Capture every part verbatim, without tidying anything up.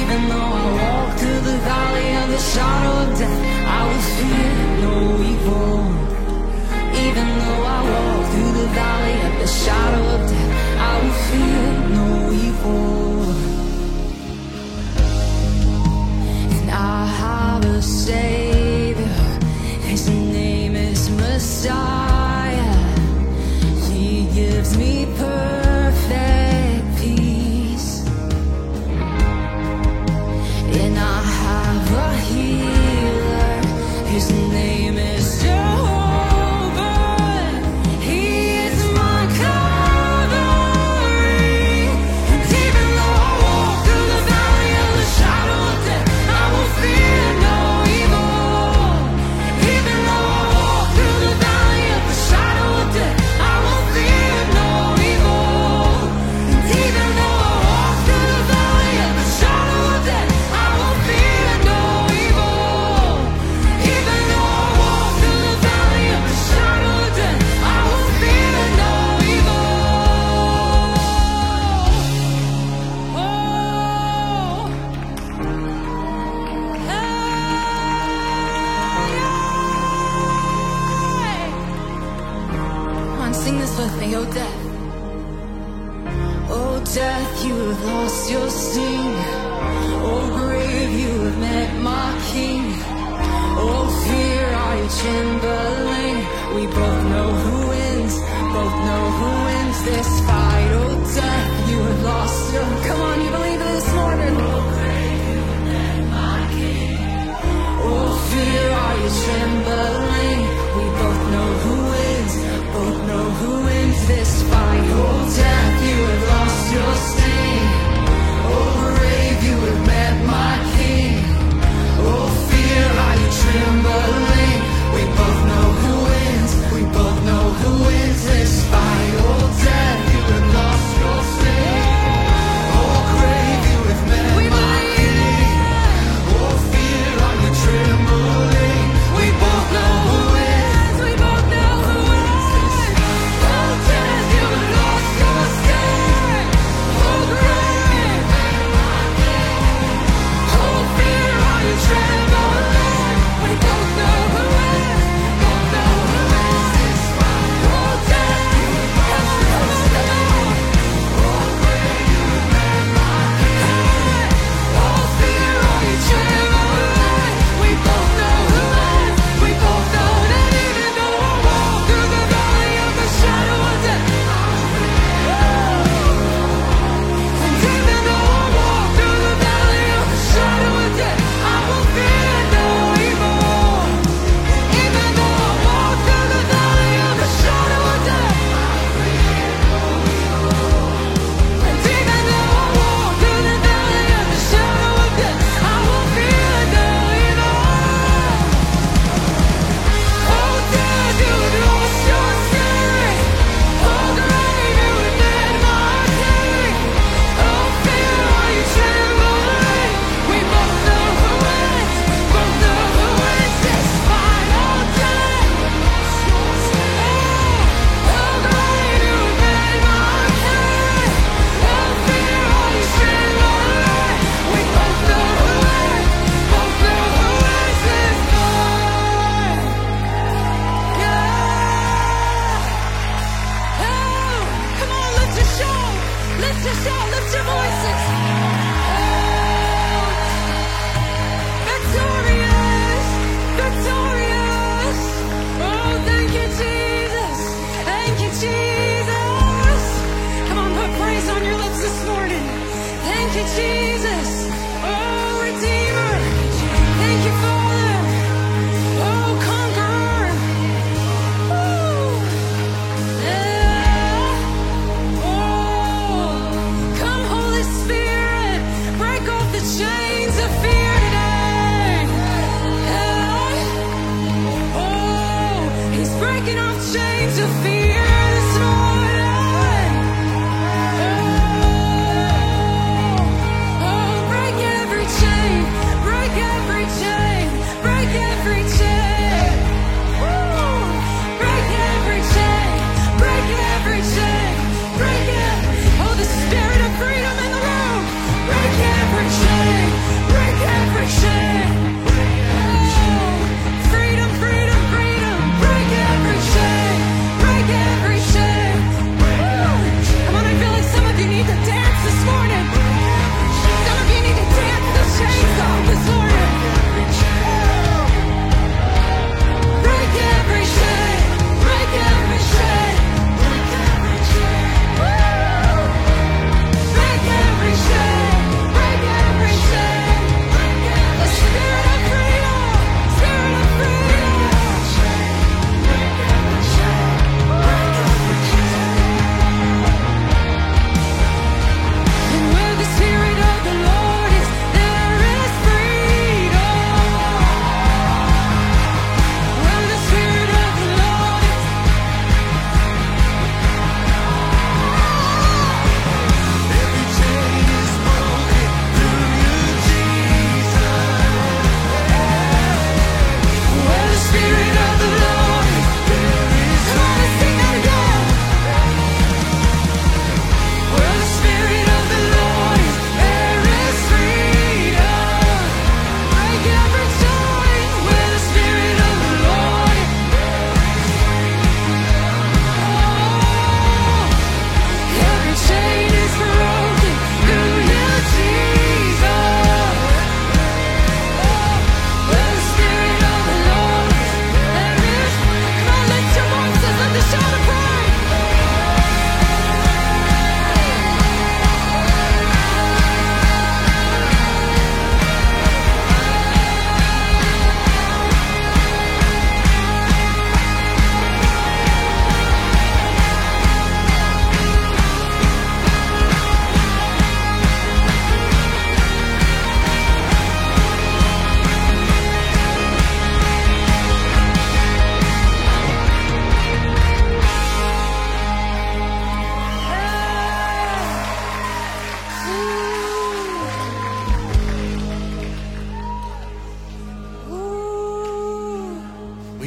Even though I walk through the valley of the shadow of death, I will fear no evil. Even though I walk through the valley of the shadow of death, I will fear no evil. And I have a Savior, His name is Messiah. He gives me perfect peace. And I have a healer, His name is Jehovah. He is my covering. And even though I walk through the valley of the shadow of death, I will fear no evil. Even though I walk through the valley of the shadow of death, I will fear no evil. And even though I walk through the valley of the shadow of death, I will fear no evil. Even though I walk through the valley of the shadow of death, I will fear no evil. Oh, hey, come on, sing this with me. Oh, death. Oh, death, you have lost your sting. Oh, grave, you have met my King. Oh, fear, are you trembling? We both know who wins, both know who wins this fight. Oh, death, you have lost your... Come on, you believe it this morning. Oh, grave, you have met my King. Oh, fear, are you trembling? We both know who wins, both know who wins this fight. Oh, death, you have lost your sting. Oh, grave, you have met my King. Oh, fear, are you trembling? We both know who wins, we both know who wins this fight. Oh, death, you have lost your sting. Oh, grave, you have met my King. Oh, fear, are you trembling? We both know who wins, we both know who wins this fight. Oh, death, you have lost your sting. Oh, grave, oh, fear, are you trembling? We both know who wins, both know who wins this fight. Oh, death, you have lost your sting. Oh, grave, you have met my King. Oh, fear, are you trembling? We both know who wins, we both know that even though I walk through the valley of the shadow of death, and even though I walk through the valley of the shadow of death, I will fear no evil. Even though I walk through the valley of the shadow of death, and even though I walk through the valley of the shadow of death, I will fear no evil. Oh, death, you have lost your sting. Oh, grave, you have met my King. Oh, fear, are you trembling? We both know who wins, both know who wins this fight. Oh, death, you have lost your sting. Oh, grave, you have met my King. Oh, fear, are you trembling? We both know who wins, both know who wins this fight. Yeah. Oh, come on, lift your shout, lift your shout, lift your voices. Oh, victorious, victorious. Oh, thank you, Jesus. Thank you, Jesus. Come on, put praise on your lips this morning. Thank you, Jesus. Oh, Redeemer. Thank you, Father. Oh, Conqueror. Woo. Yeah. Oh, come, Holy Spirit. Break off the chains of fear today. Yeah. Oh, He's breaking off chains of fear this morning. Oh, break every chain, break every chain, break every chain. Woo! Break every chain, break every chain, break it. Oh, the spirit of freedom in the room. Break every chain,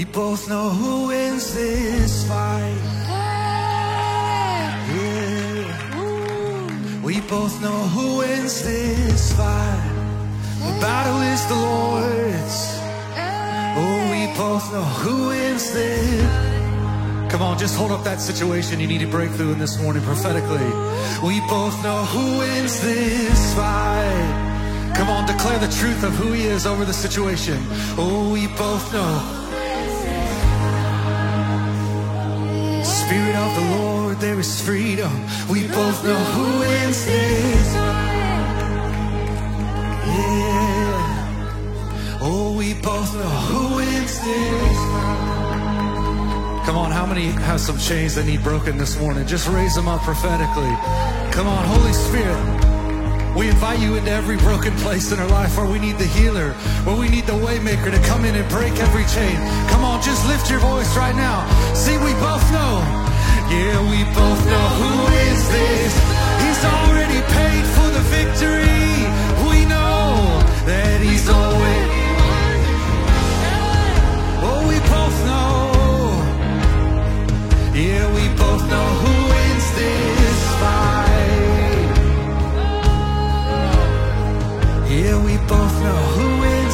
We both know who wins this fight. Yeah. We both know who wins this fight. The battle is the Lord's. Oh, we both know who wins this. Come on, just hold up that situation you need a breakthrough in this morning prophetically. We both know who wins this fight. Come on, declare the truth of who he is over the situation. Oh, we both know. Spirit of the Lord, there is freedom. We both know who wins this. Yeah. Oh, we both know who wins this. Come on, how many have some chains that need broken this morning? Just raise them up prophetically. Come on, Holy Spirit. We invite you into every broken place in our life where we need the healer, where we need the way maker to come in and break every chain. Come on, just lift your voice right now. See, we both know. Yeah, we both know who is this. He's already paid for the victory. We know that he's always. Oh, we both know. Yeah, we both know who wins this fight. Yeah, we both know who wins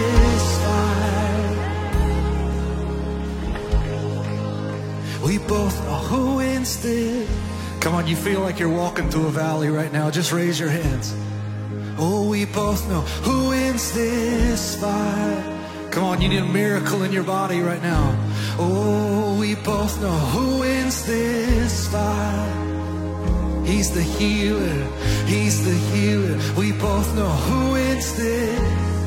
this fight. We both know who wins this. Come on, you feel like you're walking through a valley right now. Just raise your hands. Oh, we both know who wins this fight. Come on, you need a miracle in your body right now. Oh, we both know who wins this fight. He's the healer. He's the healer. We both know who wins this.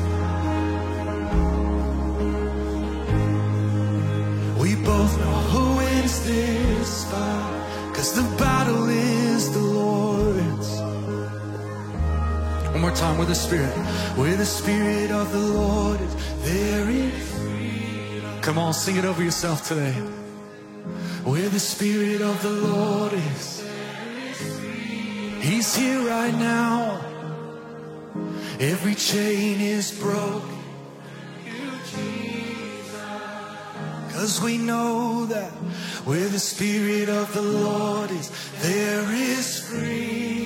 We both know who wins this fight. 'Cause the battle is the Lord's. One more time with the Spirit. Where the Spirit of the Lord is, there is freedom. Come on, sing it over yourself today. Where the Spirit of the Lord is, he's here right now. Every chain is broken. 'Cause we know that where the Spirit of the Lord is, there is freedom.